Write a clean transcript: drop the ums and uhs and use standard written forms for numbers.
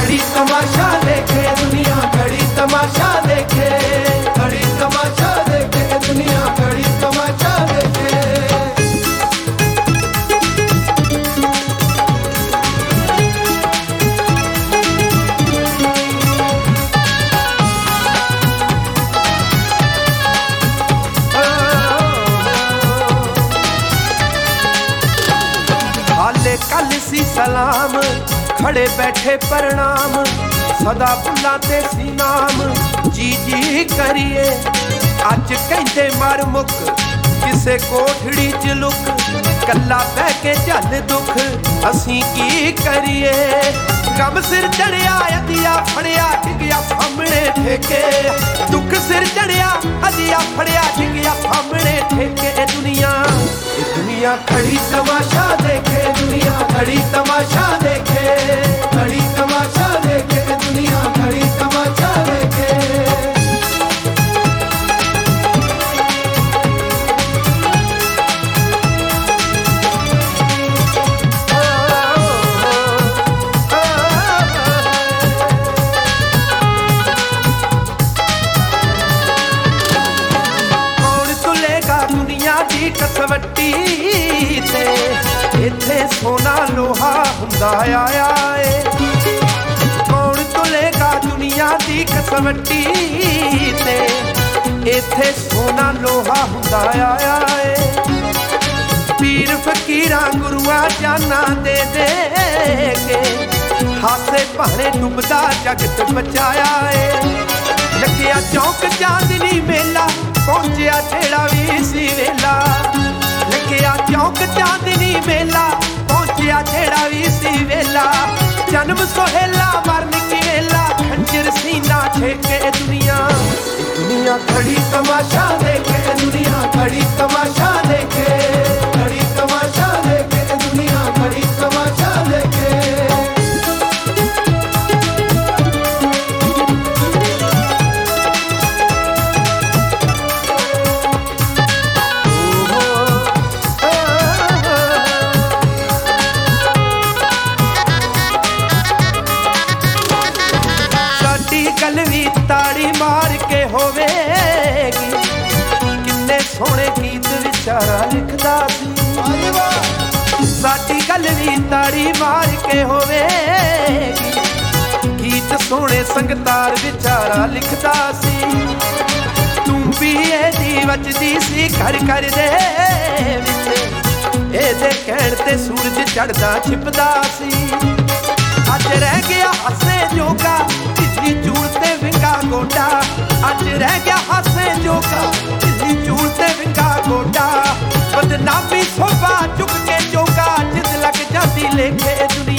घड़ी तमाशा देखे दुनिया, घड़ी तमाशा देखे, घड़ी तमाशा देखे दुनिया, घड़ी तमाशा देखे। हाले कल सी सलाम, खड़े बैठे प्रणाम, सदा बुलाते सी नाम, जी जी करिए। अज कहते मर मुक किसे कोठड़ी च लुक, कला बह के झल दुख असी की करिए। गम सिर चढ़िया अदिया फड़िया डिगिया सामने ठेके, दुख सिर चढ़िया अदिया फड़िया डिगिया सामने ठेके। दुनिया घड़ी तमाशा देखे दुनिया, घड़ी तमाशा देखे, घड़ी तमाशा देखे दुनिया, घड़ी तमाशा देखे। कौन तुलेगा दुनिया दी कसवट्टी ते, इथे सोना लोहा हुंदा आया ए। कौन तुलेगा दुनिया दी कसवट्टी ते, इथे सोना लोहा हुंदा आया ए। पीर फकीरां गुरुआं जाना दे दे के, हासे भाने डुबदा जगत बचाया ए। लगिया चौक चांदनी मेला, पहुंचिया जेड़ा भी सी वेला। लगिया चौक चांदनी मेला, पहुंचिया जेड़ा भी सी वेला। जन्म सोहेला मरन की वेला, खंजर सीना ठेके दुनिया। दुनिया घड़ी तमाशा देखे दुनिया, घड़ी तमाशा देखे, घड़ी तमाशा देखे दुनिया, घड़ी तमाशा देखे। गल भी ताड़ी मार के होवेगी, किन्ने सोहने गीत विचारा लिखदा सी। साडी गल भी ताड़ी मार के होवेगी, गीत सोहने संगतार विचारा लिखदा सी। तू भी एदी वजदी सी घर घर दे विच, एदे कहण ते सूरज चढ़दा छिपदा सी। अज रह गया हसे जोगा, बिजली चूड़ते विंगा गोटा। अज रह गया हसे जोगा, बिजली चूड़ते विंगा गोटा। बदनामी सोभा चुक के जोगा, जिद लग जाती लेखे।